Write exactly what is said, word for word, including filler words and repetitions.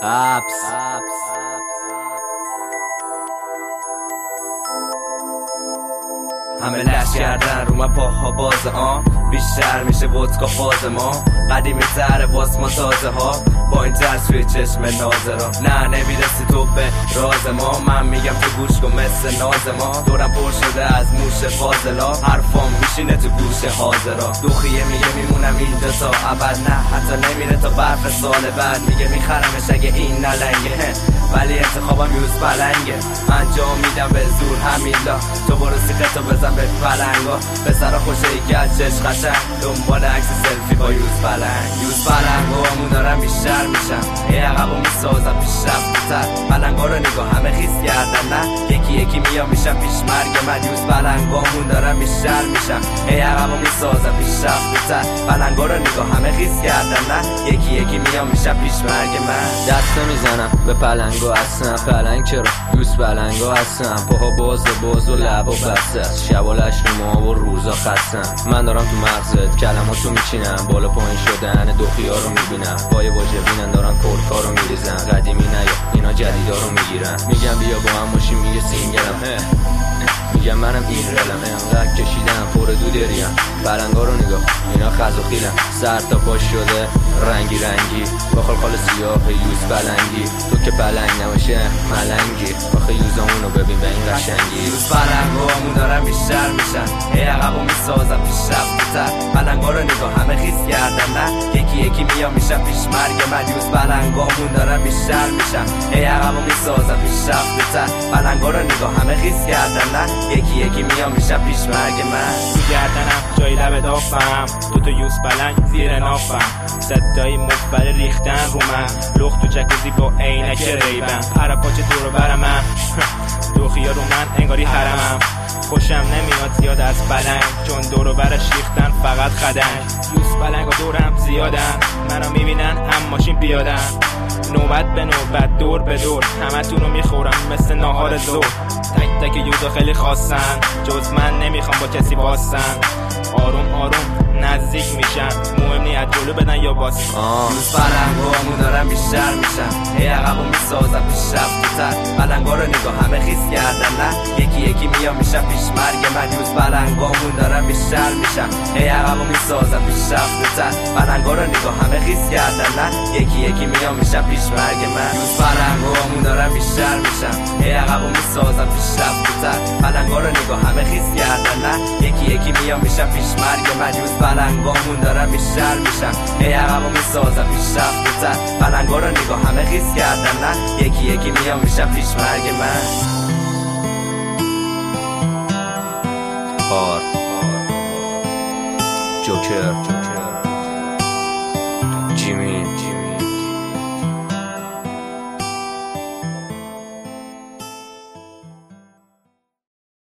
اپس همه لش کردن رو من پاها باز آن بیشتر میشه ودکا فاز ما قدیمی تره باز ما تازه ها با این ترس توی چشم ناظرا نه نمیرسی تو به راز ما من میگم تو گوش کن مثل ناز ما دورم پر شده از موش فاضلا حرفام میشینه تو گوش حاضرا دوخیه میگه میمونم اینجا تا ابد نه حتی نمیره تا برف سال بعد میگه میخرمش اگه این نلنگه ولی انتخابم یوز پلنگه انجام میدم به زور همین لا تو برو سیختو بزن به پلنگا به سرا خوشه ای که چش قشنگ دنبال عکس سلفی با یوز پلنگ یوز پلنگا همون دارم بیشتر میشم ای عقبو میسازم پیشرفت‌تر پلنگا رو نگاه همه خیس کردن نه یکی یکی میام میشم پیش مرگ من یوز پلنگا همون دارم بیشتر میشم ای عقبو میسازم پیشرفت‌تر پلنگا رو نگاه همه خیس کردن نه یکی یکی میام میشم پیش مرگ من دست میزنم به پلنگا هستم پلنگ چرا یوز پلنگا هستم پاها باز باز و لبا بسته است شبالش رو ما و روزا خستم من دارم تو مغزت کلماتو میچینم بالا پایین شدن دوخیا رو میبینم پای واجبینن دارن کلکا رو میریزن قدیمی نیا اینا جدیدا رو میگیرن میگم بیا با هم باشیم میگه سینگلم میگم منم این رلم انقدر کشیدم پر دودریم پلنگا رو نگاه اینا خز و خیلم سر تا پاش شده رنگی رنگی با خلخال سیاه یوز پلنگی تو که پلنگ نباشه ملنگی آخه یوزامونو ببین به این قشنگی یوز پلنگا همون دارم بیشتر میشن ای عقبو میسازم پیشرفت‌تر پلنگا رو نگاه همه خیس کردن نه یکی یکی میام میشم پیش مرگ من یوز پلنگا همون دارم بیشتر میشن ای عقبو میسازم پیشرفت‌تر پلنگا رو نگاه همه خیس کردن نه یکی یکی میام میشم پیش مرگ من تو گردنم جای لب دافم دو تا یوز پلنگ زیر نافم صدای مفبر ریختن رو من لخت تو جکوزی با عینک ریبم پر پاچه دورو بر من دوخیا رو من انگاری حرمم خوشم نمیاد زیاد از پلنگ چون دورو برش ریختن فقط خدنگ یوز پلنگ و دورم زیادن منو میبینن هم ماشین بیادن نوبت به نوبت دور به دور همه تو رو میخورم مثل ناهار زور تک تک یوزا خیلی خواستن جز من نمیخوام با کسی باستن آروم آروم نزدیک میشن مهم نی از جلو بدن یا باز یوز پلنگا همون دارم بیشتر میشن ای عقبو میسازم پیشرفت‌تر پلنگا رو نگاه همه خیس کردن نه یکی یکی میام میشم پیش مرگ من یوز پلنگا همون دارم بیشتر میشن ای عقبو میسازم پیشرفت‌تر پلنگا رو نگاه همه خیس کردن نه یکی یکی میام میشم پیش مرگ من یوز پلنگا همون دارم بیشتر میشن ای عقبو میسازم پیشرفت‌تر پلنگا رو نگاه همه خیس کردن نه یکی یکی میام میشم پیش مرگ من یوز پلنگا همون دارم بیشتر میشن ای عقبو میسازم پیشرفت‌تر پلنگا رو نگاه همه خیس کردن نه یکی یکی میام میشم پیش مرگ من آر جوکر جیمی